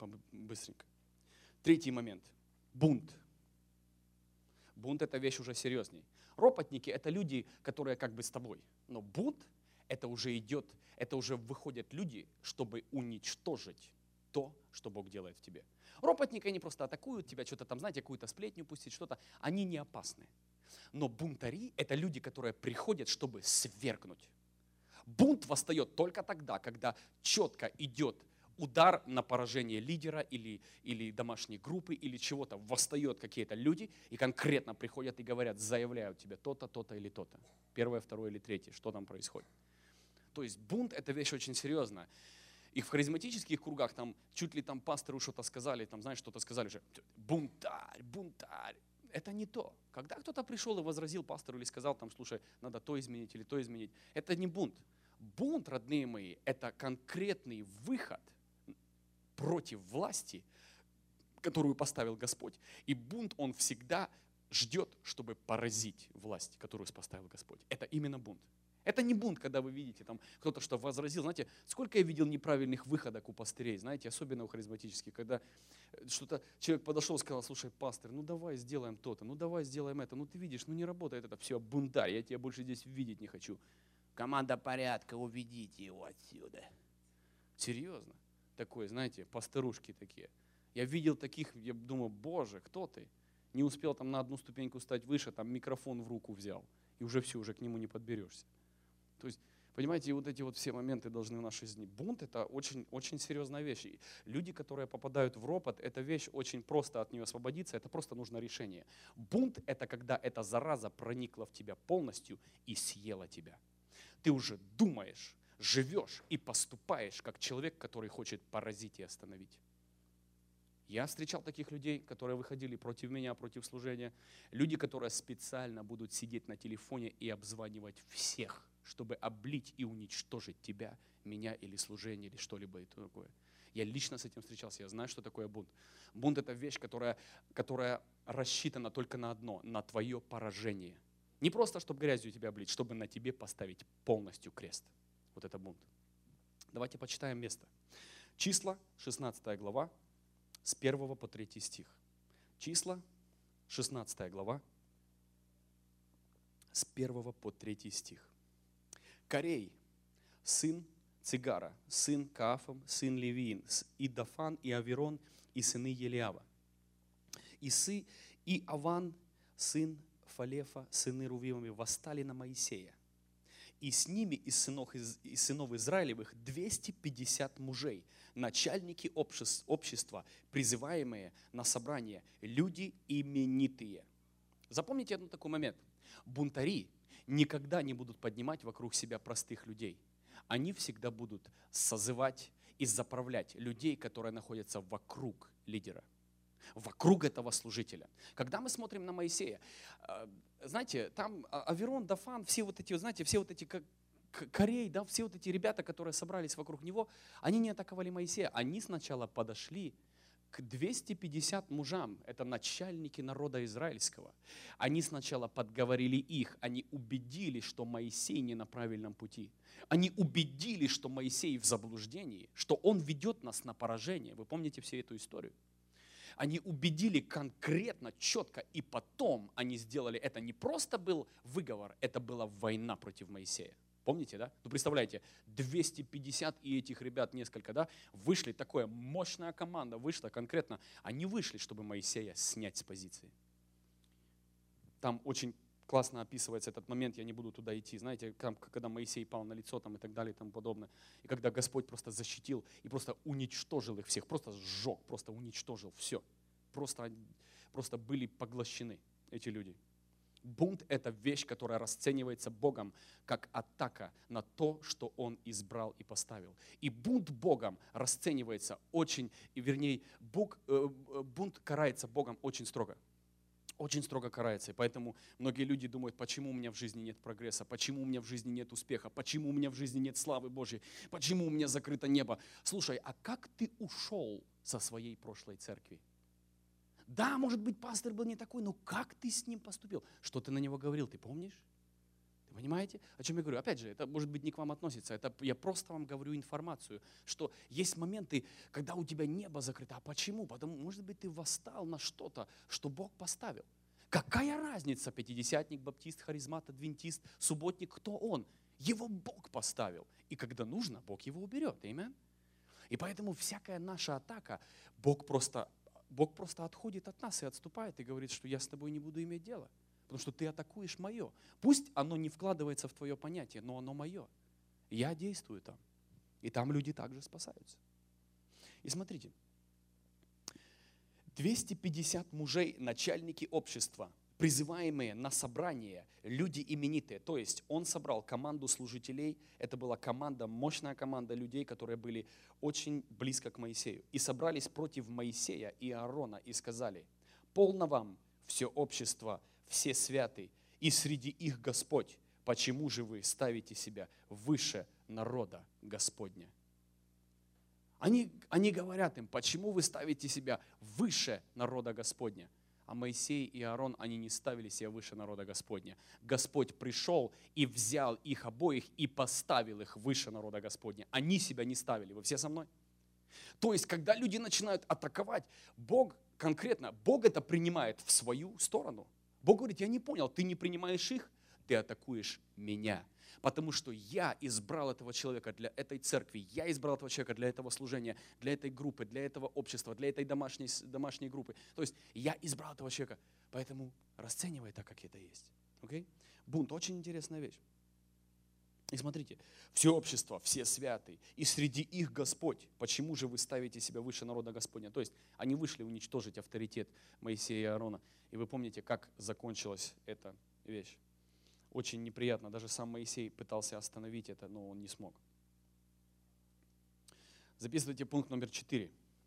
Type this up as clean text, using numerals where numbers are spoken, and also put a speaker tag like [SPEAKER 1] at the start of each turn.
[SPEAKER 1] быстренько. Третий момент. Бунт. Бунт – это вещь уже серьезней. Ропотники – это люди, которые как бы с тобой. Но бунт – это уже идет, это уже выходят люди, чтобы уничтожить то, что Бог делает в тебе. Ропотники, они просто атакуют тебя, что-то там, знаете, какую-то сплетню пустить, что-то. Они не опасны. Но бунтари – это люди, которые приходят, чтобы свергнуть. Бунт восстает только тогда, когда четко идет удар на поражение лидера или домашней группы, или чего-то. Восстают какие-то люди и конкретно приходят и говорят, заявляют тебе то-то, то-то или то-то. Первое, второе или третье, что там происходит. То есть бунт – это вещь очень серьезная. И в харизматических кругах там чуть ли там пастору что-то сказали, там, знаешь, что-то сказали уже, бунтарь, бунтарь. Это не то. Когда кто-то пришел и возразил пастору или сказал, там, слушай, надо то изменить или то изменить, это не бунт. Бунт, родные мои, это конкретный выход против власти, которую поставил Господь. И бунт, он всегда ждет, чтобы поразить власть, которую поставил Господь. Это именно бунт. Это не бунт, когда вы видите, там кто-то что возразил. Знаете, сколько я видел неправильных выходок у пастырей, знаете, особенно у харизматических, когда что-то человек подошел и сказал, слушай, пастор, ну давай сделаем то-то, ну давай сделаем это, ну ты видишь, ну не работает это, все, бунтарь, я тебя больше здесь видеть не хочу. Команда порядка, уведите его отсюда. Серьезно? Такое, знаете, пастырушки такие. Я видел таких, я думаю, боже, кто ты? Не успел там на одну ступеньку стать выше, там микрофон в руку взял. И уже все, уже к нему не подберешься. То есть, понимаете, вот эти вот все моменты должны в нашей жизни. Бунт – это очень, очень серьезная вещь. И люди, которые попадают в ропот, эта вещь очень просто от нее освободиться, это просто нужно решение. Бунт – это когда эта зараза проникла в тебя полностью и съела тебя. Ты уже думаешь, живешь и поступаешь как человек, который хочет поразить и остановить. Я встречал таких людей, которые выходили против меня, против служения. Люди, которые специально будут сидеть на телефоне и обзванивать всех, чтобы облить и уничтожить тебя, меня или служение, или что-либо и такое. Я лично с этим встречался, я знаю, что такое бунт. Бунт – это вещь, которая рассчитана только на одно, на твое поражение. Не просто, чтобы грязью тебя облить, чтобы на тебе поставить полностью крест. Вот это бунт. Давайте почитаем место. Числа, 16 глава, с 1 по 3 стих. Числа, 16 глава, с 1 по 3 стих. Корей, сын Цигара, сын Каафом, сын Левиин, Идафан и Аверон и сыны Елиава. И Аван, сын Фалефа, сыны Рувимовы, восстали на Моисея. И с ними из сынов Израилевых 250 мужей, начальники общества, призываемые на собрание, люди именитые. Запомните один такой момент. Бунтари никогда не будут поднимать вокруг себя простых людей. Они всегда будут созывать и заправлять людей, которые находятся вокруг лидера, вокруг этого служителя. Когда мы смотрим на Моисея, знаете, там Аверон, Дафан, все вот эти, знаете, все вот эти Корей, да, все вот эти ребята, которые собрались вокруг него, они не атаковали Моисея. Они сначала подошли к 250 мужам, это начальники народа израильского. Они сначала подговорили их, они убедили, что Моисей не на правильном пути. Они убедили, что Моисей в заблуждении, что он ведет нас на поражение. Вы помните всю эту историю? Они убедили конкретно, четко, и потом они сделали это. Не просто был выговор, это была война против Моисея. Помните, да? Ну, представляете, 250 и этих ребят несколько, да, вышли, такая мощная команда вышла конкретно. Они вышли, чтобы Моисея снять с позиции. Там очень классно описывается этот момент, я не буду туда идти. Знаете, когда Моисей пал на лицо там, и так далее и тому подобное. И когда Господь просто защитил и просто уничтожил их всех, просто сжег, просто уничтожил все. Просто были поглощены эти люди. Бунт – это вещь, которая расценивается Богом как атака на то, что Он избрал и поставил. И бунт Богом расценивается очень, вернее, бунт карается Богом очень строго. Очень строго карается. И поэтому многие люди думают, почему у меня в жизни нет прогресса, почему у меня в жизни нет успеха, почему у меня в жизни нет славы Божьей, почему у меня закрыто небо. Слушай, а как ты ушел со своей прошлой церкви? Да, может быть, пастор был не такой, но как ты с ним поступил? Что ты на него говорил, ты помнишь? Понимаете, о чем я говорю? Опять же, это может быть не к вам относится, это я просто вам говорю информацию, что есть моменты, когда у тебя небо закрыто. А почему? Потому, может быть, ты восстал на что-то, что Бог поставил. Какая разница, пятидесятник, баптист, харизмат, адвентист, субботник, кто он? Его Бог поставил. И когда нужно, Бог его уберет. Аминь. И поэтому всякая наша атака, Бог просто отходит от нас и отступает, и говорит, что я с тобой не буду иметь дела. Потому что ты атакуешь мое. Пусть оно не вкладывается в твое понятие, но оно мое. Я действую там. И там люди также спасаются. И смотрите, 250 мужей, начальники общества, призываемые на собрание, люди именитые. То есть он собрал команду служителей, это была команда, мощная команда людей, которые были очень близко к Моисею. И собрались против Моисея и Аарона и сказали: полно вам, все общество, все святы, и среди их Господь. Почему же вы ставите себя выше народа Господня? Они говорят им: почему вы ставите себя выше народа Господня? А Моисей и Аарон, они не ставили себя выше народа Господня. Господь пришел и взял их обоих и поставил их выше народа Господня. Они себя не ставили. Вы все со мной? То есть, когда люди начинают атаковать, Бог конкретно, Бог это принимает в свою сторону. Бог говорит: я не понял, ты не принимаешь их, ты атакуешь меня. Потому что я избрал этого человека для этой церкви, я избрал этого человека для этого служения, для этой группы, для этого общества, для этой домашней группы. То есть я избрал этого человека, поэтому расценивай так, как это есть. Okay? Бунт – очень интересная вещь. И смотрите, все общество, все святые, и среди их Господь. Почему же вы ставите себя выше народа Господня? То есть они вышли уничтожить авторитет Моисея и Аарона. И вы помните, как закончилась эта вещь. Очень неприятно. Даже сам Моисей пытался остановить это, но он не смог. Записывайте пункт номер 4.